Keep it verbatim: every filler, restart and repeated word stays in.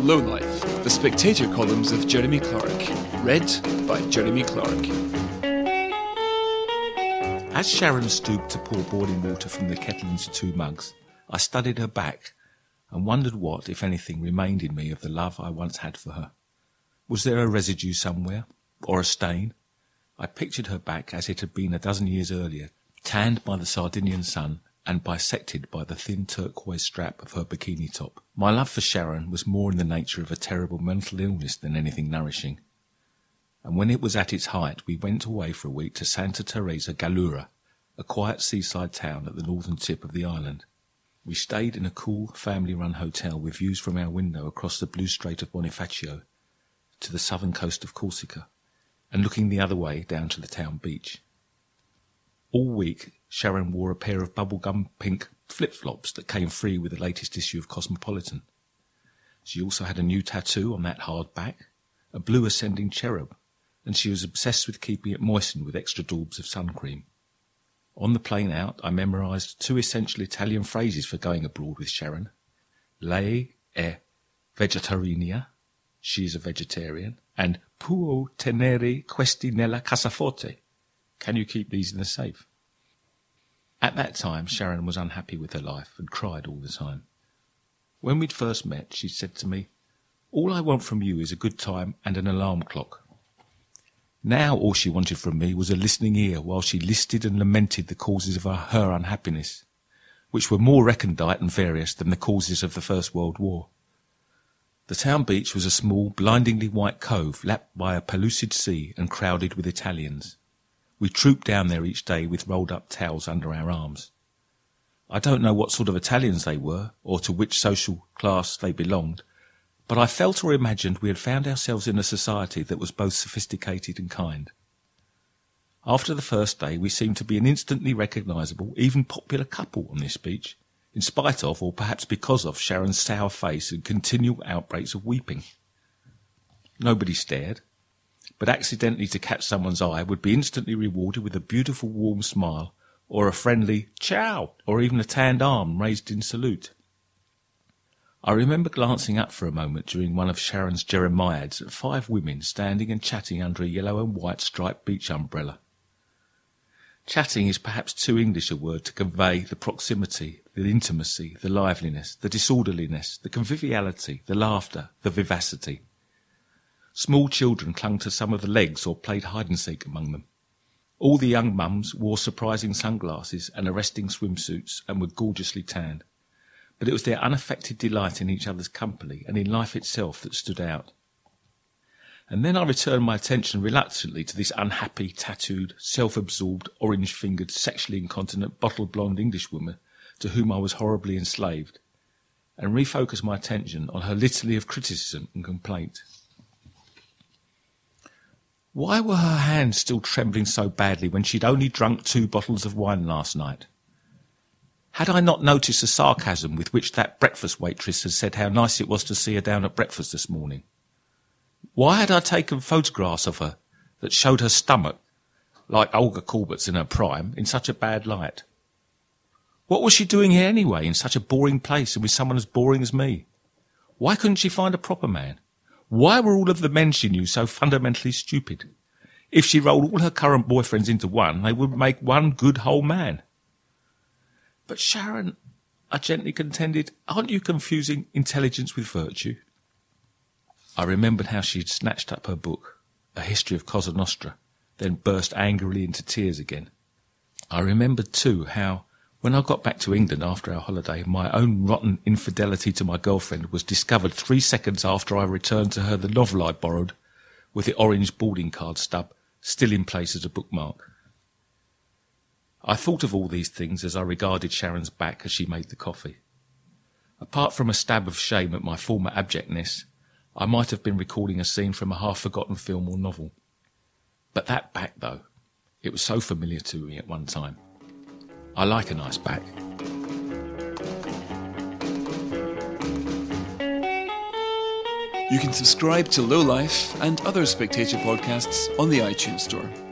Low Life, the Spectator columns of Jeremy Clark, read by Jeremy Clark. As Sharon stooped to pour boiling water from the kettle into two mugs, I studied her back and wondered what, if anything, remained in me of the love I once had for her. Was there a residue somewhere, or a stain? I pictured her back as it had been a dozen years earlier, tanned by the Sardinian sun and bisected by the thin turquoise strap of her bikini top. My love for Sharon was more in the nature of a terrible mental illness than anything nourishing. And when it was at its height, we went away for a week to Santa Teresa Gallura, a quiet seaside town at the northern tip of the island. We stayed in a cool, family-run hotel with views from our window across the blue Strait of Bonifacio to the southern coast of Corsica, and looking the other way down to the town beach. All week, Sharon wore a pair of bubblegum pink flip-flops that came free with the latest issue of Cosmopolitan. She also had a new tattoo on that hard back, a blue ascending cherub, and she was obsessed with keeping it moistened with extra daubs of sun cream. On the plane out, I memorised two essential Italian phrases for going abroad with Sharon. Lei è vegetariana, she is a vegetarian, and può tenere questi nella cassaforte, can you keep these in the safe? At that time, Sharon was unhappy with her life and cried all the time. When we'd first met, she said to me, "All I want from you is a good time and an alarm clock." Now all she wanted from me was a listening ear while she listed and lamented the causes of her, her unhappiness, which were more recondite and various than the causes of the First World War. The town beach was a small, blindingly white cove lapped by a pellucid sea and crowded with Italians. We trooped down there each day with rolled-up towels under our arms. I don't know what sort of Italians they were, or to which social class they belonged, but I felt or imagined we had found ourselves in a society that was both sophisticated and kind. After the first day, we seemed to be an instantly recognisable, even popular couple on this beach, in spite of, or perhaps because of, Sharon's sour face and continual outbreaks of weeping. Nobody stared, but accidentally to catch someone's eye would be instantly rewarded with a beautiful warm smile, or a friendly ciao, or even a tanned arm raised in salute. I remember glancing up for a moment during one of Sharon's jeremiads at five women standing and chatting under a yellow and white striped beach umbrella. Chatting is perhaps too English a word to convey the proximity, the intimacy, the liveliness, the disorderliness, the conviviality, the laughter, the vivacity. Small children clung to some of the legs or played hide-and-seek among them. All the young mums wore surprising sunglasses and arresting swimsuits and were gorgeously tanned. But it was their unaffected delight in each other's company and in life itself that stood out. And then I returned my attention reluctantly to this unhappy, tattooed, self-absorbed, orange-fingered, sexually incontinent, bottle-blonde Englishwoman to whom I was horribly enslaved, and refocused my attention on her litany of criticism and complaint. Why were her hands still trembling so badly when she'd only drunk two bottles of wine last night? Had I not noticed the sarcasm with which that breakfast waitress had said how nice it was to see her down at breakfast this morning? Why had I taken photographs of her that showed her stomach, like Olga Corbett's in her prime, in such a bad light? What was she doing here anyway, in such a boring place and with someone as boring as me? Why couldn't she find a proper man? Why were all of the men she knew so fundamentally stupid? If she rolled all her current boyfriends into one, they would make one good whole man. But Sharon, I gently contended, aren't you confusing intelligence with virtue? I remembered how she had snatched up her book, A History of Cosa Nostra, then burst angrily into tears again. I remembered, too, how, when I got back to England after our holiday, my own rotten infidelity to my girlfriend was discovered three seconds after I returned to her the novel I borrowed, with the orange boarding card stub still in place as a bookmark. I thought of all these things as I regarded Sharon's back as she made the coffee. Apart from a stab of shame at my former abjectness, I might have been recalling a scene from a half-forgotten film or novel. But that back, though, it was so familiar to me at one time. I like a nice back. You can subscribe to Low Life and other Spectator podcasts on the iTunes Store.